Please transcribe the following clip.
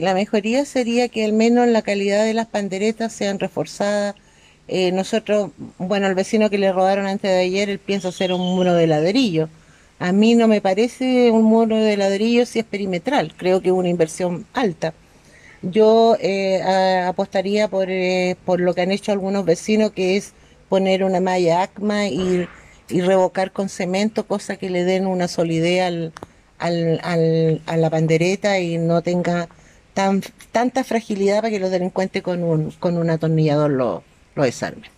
La mejoría sería que al menos la calidad de las panderetas sean reforzadas. Nosotros, bueno, al vecino que le robaron antes de ayer, él piensa hacer un muro de ladrillo. A mí no me parece un muro de ladrillo si es perimetral, creo que es una inversión alta. Yo apostaría por lo que han hecho algunos vecinos, que es poner una malla ACMA y revocar con cemento, cosa que le den una solidez a la pandereta y no tenga tanta fragilidad para que los delincuentes con un atornillador lo desarmen.